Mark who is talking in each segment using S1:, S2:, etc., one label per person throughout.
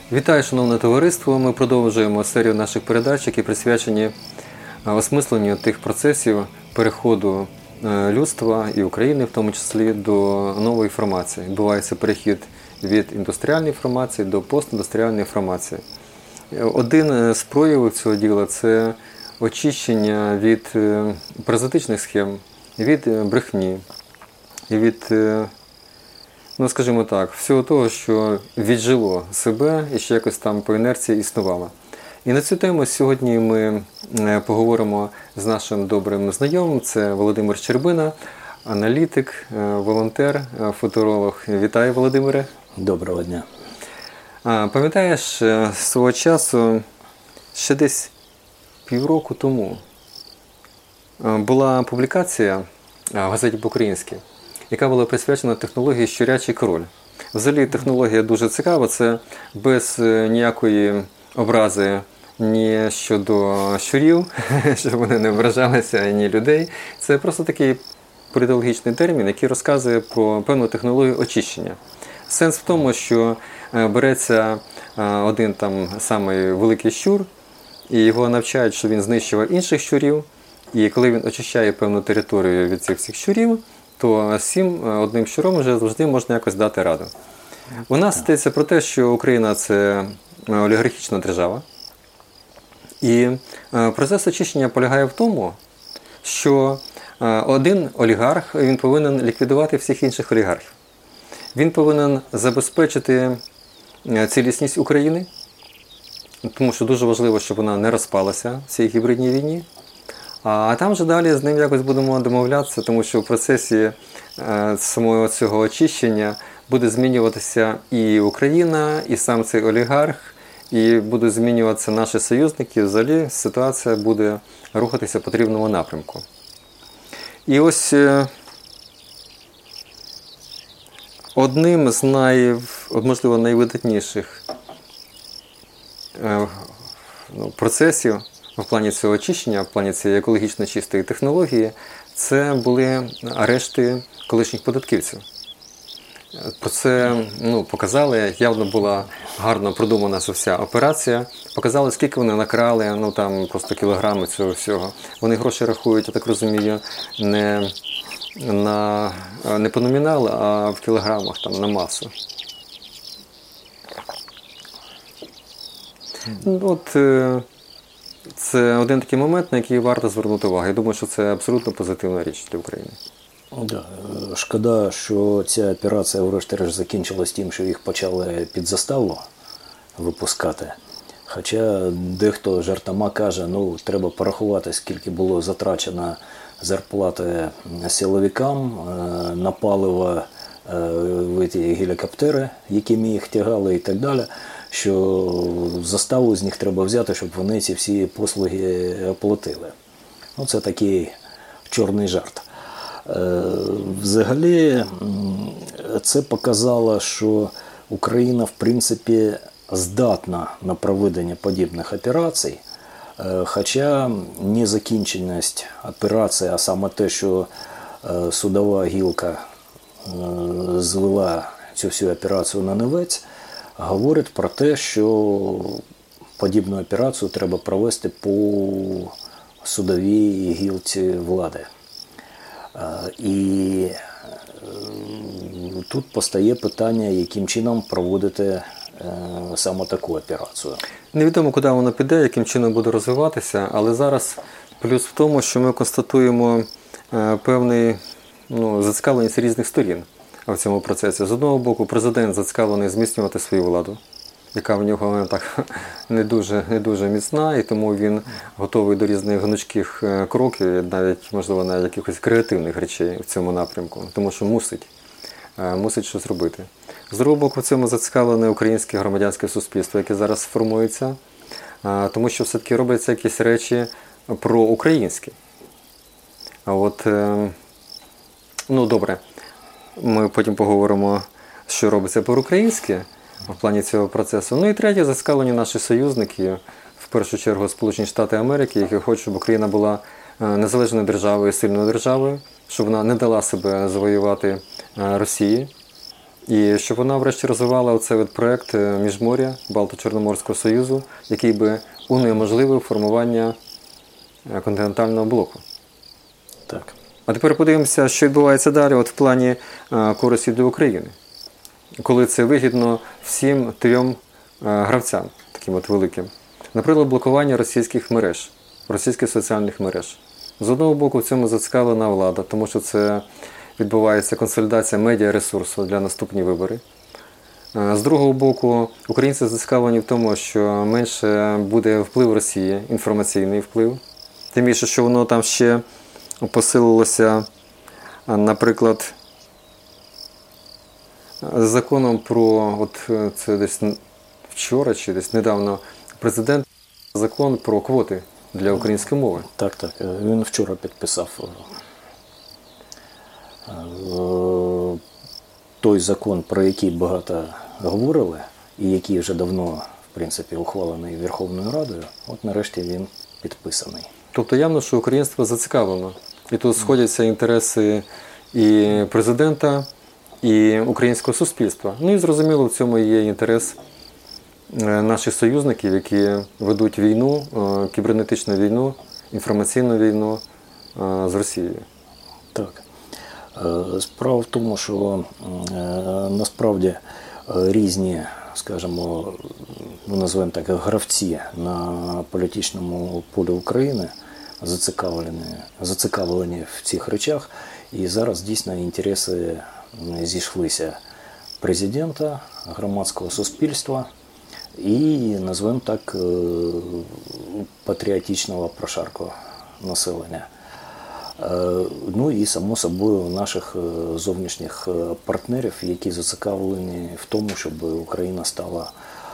S1: Вітаю, шановне товариство! Ми продовжуємо серію наших передач, які присвячені осмисленню тих процесів переходу людства і України, в тому числі, до нової формації. Відбувається перехід від індустріальної формації до постіндустріальної формації. Один з проявів цього діла – це очищення від паразитичних схем, від брехні, від, скажімо так, всього того, що віджило себе і ще якось там по інерції існувало. І на цю тему сьогодні ми поговоримо з нашим добрим знайомим. Це Володимир Щербина, аналітик, волонтер, футуролог. Вітаю, Володимире.
S2: Доброго дня.
S1: Пам'ятаєш, свого часу, ще десь півроку тому, була публікація в газеті «По-українськи», яка була присвячена технології «Щурячий король». Взагалі технологія дуже цікава, це без ніякої образи ні щодо щурів, щоб вони не ображалися, ні людей. Це просто такий політологічний термін, який розказує про певну технологію очищення. Сенс в тому, що береться один там самий великий щур, і його навчають, що він знищував інших щурів, і коли він очищає певну територію від цих всіх щурів, то одним щуром вже завжди можна якось дати раду. У нас йдеться про те, що Україна – це олігархічна держава. І процес очищення полягає в тому, що один олігарх він повинен ліквідувати всіх інших олігархів. Він повинен забезпечити цілісність України, тому що дуже важливо, щоб вона не розпалася в цій гібридній війні. А там же далі з ним якось будемо домовлятися, тому що в процесі самого цього очищення буде змінюватися і Україна, і сам цей олігарх, і будуть змінюватися наші союзники. Взагалі ситуація буде рухатися в потрібному напрямку. І ось одним з можливо, найвидатніших процесів в плані цього очищення, в плані цієї екологічно чистої технології, це були арешти колишніх податківців. Про це показали, явно була гарно продумана ця вся операція. Показали, скільки вони накрали, там просто кілограми цього всього. Вони гроші рахують, я так розумію, не по номіналу, а в кілограмах, на масу. Це один такий момент, на який варто звернути увагу. Я думаю, що це абсолютно позитивна річ для України.
S2: Да. Шкода, що ця операція врешті-решт закінчилась тим, що їх почали під заставу випускати. Хоча дехто жартома каже, треба порахувати, скільки було затрачено зарплати силовикам, на паливо в ці гелікоптери, якими їх тягали і так далі, що заставу з них треба взяти, щоб вони ці всі послуги оплатили. Це такий чорний жарт. Взагалі, це показало, що Україна, в принципі, здатна на проведення подібних операцій, хоча незакінченість операції, а саме те, що судова гілка звела цю всю операцію на нівець, говорить про те, що подібну операцію треба провести по судовій гілці влади. І тут постає питання, яким чином проводити саме таку операцію.
S1: Невідомо, куди вона піде, яким чином буде розвиватися, але зараз плюс в тому, що ми констатуємо певний зацікавленість різних сторін в цьому процесі. З одного боку, президент зацікавлений зміцнювати свою владу, яка в нього так не дуже міцна, і тому він готовий до різних гнучких кроків, навіть, можливо, на якихось креативних речей в цьому напрямку, тому що мусить щось робити. З другого боку, в цьому зацікавлене українське громадянське суспільство, яке зараз формується, тому що все-таки робляться якісь речі проукраїнські. Добре, ми потім поговоримо, що робиться проукраїнське в плані цього процесу. І третє, зацікавлені наші союзники, в першу чергу Сполучені Штати Америки, які хочуть, щоб Україна була незалежною державою, сильною державою, щоб вона не дала себе завоювати Росії. І щоб вона врешті розвивала оцей от проєкт Міжморя Балто-Чорноморського Союзу, який би унеможливив формування континентального блоку.
S2: Так.
S1: А тепер подивимося, що відбувається далі от в плані користі для України. Коли це вигідно всім трьом гравцям, таким от великим. Наприклад, блокування російських мереж, російських соціальних мереж. З одного боку, в цьому зацікавлена влада, тому що це відбувається консолідація медіаресурсу для наступні вибори. З другого боку, українці зацікавлені в тому, що менше буде вплив Росії, інформаційний вплив. Тим більше, що воно там ще посилилося, наприклад, законом про, от це десь вчора чи десь недавно, президент закон про квоти для української мови.
S2: Так, так. Він вчора підписав той закон, про який багато говорили, і який вже давно, в принципі, ухвалений Верховною Радою, от нарешті він підписаний.
S1: Тобто явно, що українство зацікавлено. І тут сходяться інтереси і президента, і українського суспільства. Ну і зрозуміло, в цьому є інтерес наших союзників, які ведуть війну, кібернетичну війну, інформаційну війну з Росією.
S2: Так. Справа в тому, що насправді різні, скажімо, називаємо так, гравці на політичному полі України зацікавлені в цих речах. І зараз дійсно інтереси зійшлися президента, громадського суспільства і, називаємо так, патріотичного прошарку населення. Ну і, само собою, наших зовнішніх партнерів, які зацікавлені в тому, щоб Україна стала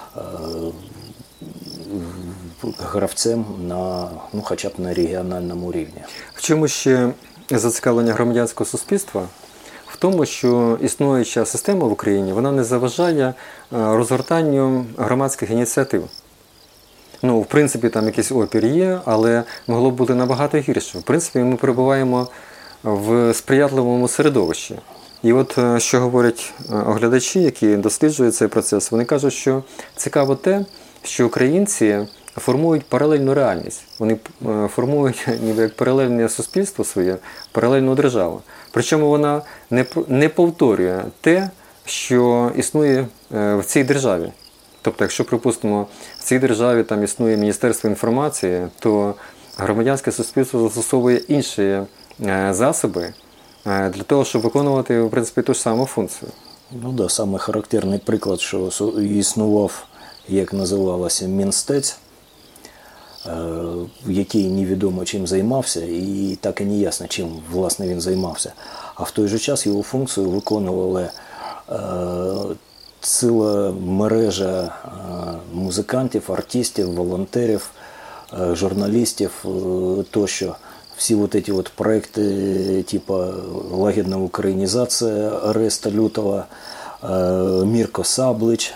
S2: гравцем на, ну, хоча б на регіональному рівні.
S1: В чому ще зацікавлення громадянського суспільства? В тому, що існуюча система в Україні, вона не заважає розгортанню громадських ініціатив. Ну, в принципі, там якийсь опір є, але могло б бути набагато гірше. В принципі, ми перебуваємо в сприятливому середовищі. І от що говорять оглядачі, які досліджують цей процес, вони кажуть, що цікаво те, що українці формують паралельну реальність. Вони формують ніби як паралельне суспільство своє, паралельну державу. Причому вона не повторює те, що існує в цій державі. Тобто, якщо, припустимо, в цій державі там існує Міністерство інформації, то громадянське суспільство застосовує інші засоби для того, щоб виконувати, в принципі, ту ж саму функцію.
S2: Ну да, саме характерний приклад, що існував, як називалося, Мінстець, який невідомо чим займався, і так і не ясно, чим, власне, він займався. А в той же час його функцію виконували ціла мережа музикантів, артистів, волонтерів, журналістів тощо. Всі вот эти вот проекти, типа «Лагідна українізація», «Ареста Лютого», Мірко Саблич,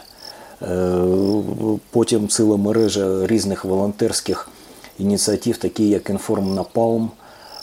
S2: потім ціла мережа різних волонтерських ініціатив, такі як «Інформнапалм»,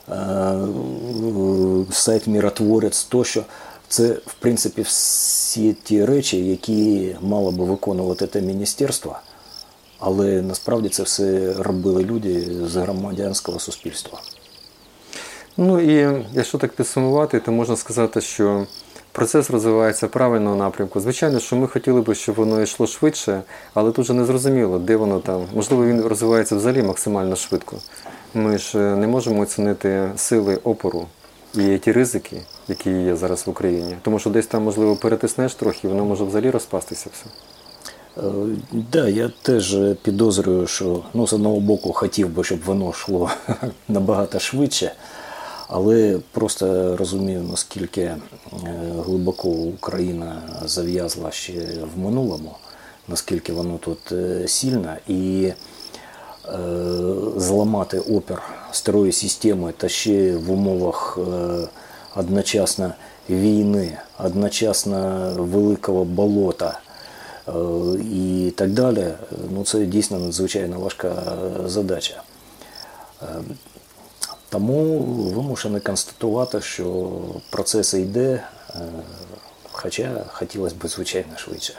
S2: сайт «Міротворець» тощо. Це, в принципі, всі ті речі, які мало би виконувати те міністерство, але насправді це все робили люди з громадянського суспільства.
S1: Ну і якщо так підсумувати, то можна сказати, що процес розвивається в правильному напрямку. Звичайно, що ми хотіли б, щоб воно йшло швидше, але тут же не зрозуміло, де воно там. Можливо, він розвивається взагалі максимально швидко. Ми ж не можемо оцінити сили опору і ті ризики, які є зараз в Україні. Тому що десь там, можливо, перетиснеш трохи, воно може взагалі розпастися все.
S2: Да, я теж підозрюю, що, ну, з одного боку, хотів би, щоб воно йшло набагато швидше, але просто розумію, наскільки глибоко Україна зав'язла ще в минулому, наскільки воно тут сильно, і зламати опір старої системи та ще в умовах одночасно війни, одночасно великого болота і так далі, ну це дійсно надзвичайно важка задача. Тому вимушений констатувати, що процес йде, хоча хотілося б, звичайно, швидше.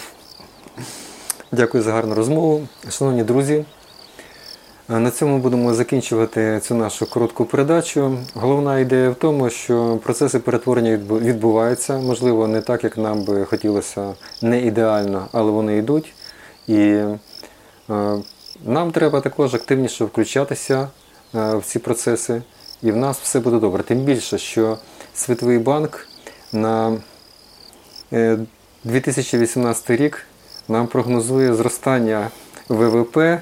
S1: Дякую за гарну розмову. Шановні друзі, на цьому будемо закінчувати цю нашу коротку передачу. Головна ідея в тому, що процеси перетворення відбуваються, можливо, не так, як нам би хотілося, не ідеально, але вони йдуть. І нам треба також активніше включатися в ці процеси, і в нас все буде добре. Тим більше, що Світовий банк на 2018 рік нам прогнозує зростання ВВП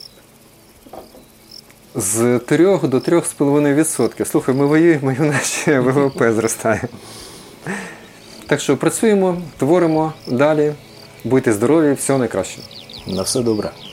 S1: з 3 до 3,5%. Слухай, ми воюємо, і в нас ще ВВП зростає. Так що працюємо, творимо далі, будьте здорові, всього найкращого.
S2: На все добре.